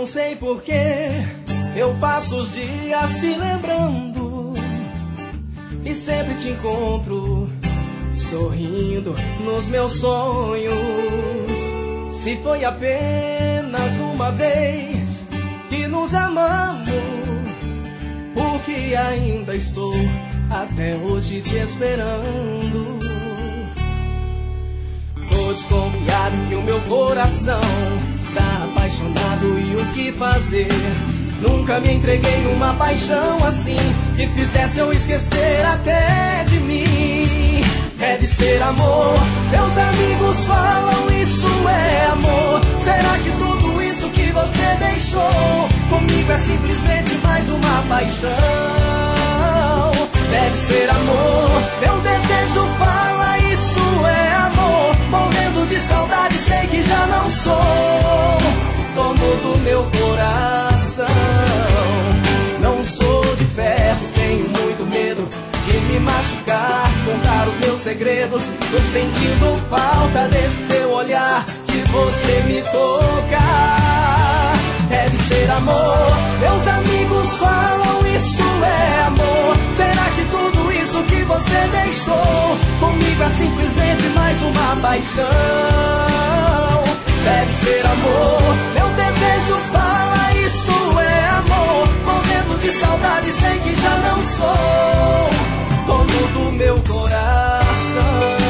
sei porquê, eu passo os dias te lembrando e sempre te encontro sorrindo nos meus sonhos. Se foi apenas uma vez que nos amamos, porque ainda estou até hoje te esperando. Tô desconfiado que o meu coração tá apaixonado e o que fazer? Nunca me entreguei numa paixão assim que fizesse eu esquecer até de mim. Deve ser amor, meus amigos falam isso é amor. Será que tudo isso que você deixou comigo é simplesmente mais uma paixão? Deve ser amor, meu desejo fala isso é amor. Morrendo de saudade, sei que já não sou dono do meu coração. Não sou de ferro, tenho muito medo de me machucar, contar os meus segredos. Tô sentindo falta desse teu olhar, de você me tocar. Deve ser amor, meus amigos falam isso é amor. Será que tudo isso que você deixou comigo é simplesmente mais uma paixão? Deve ser amor, meu desejo fala isso é amor. Morrendo de saudade, sei que já não sou dono do meu coração.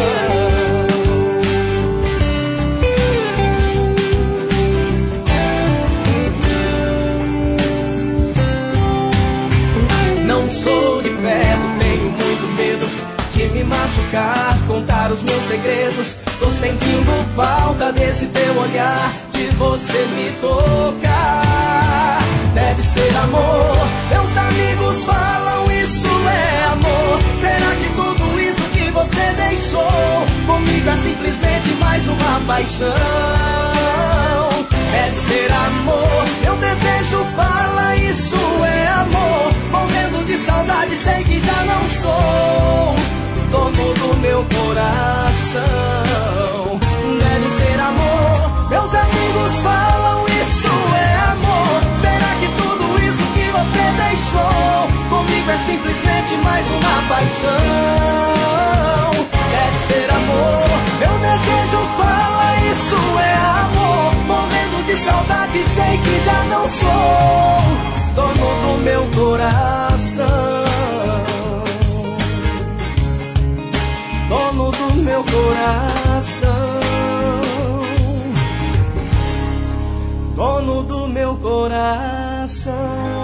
Não sou de ferro, tenho muito medo de me machucar, contar os meus segredos. Tô sentindo falta desse teu olhar, de você me tocar. Deve ser amor, meus amigos falam isso é amor. Será que tudo isso que você deixou comigo é simplesmente mais uma paixão? Deve ser amor, meu desejo fala isso é amor. Morrendo de saudade, sei que já não sou dono do meu coração. Deve ser amor, meus amigos falam isso é amor. Será que tudo isso que você deixou comigo é simplesmente mais uma paixão? Deve ser amor, meu desejo fala isso é amor. Morrendo de saudade, sei que já não sou dono do meu coração. Dono do meu coração. Dono do meu coração.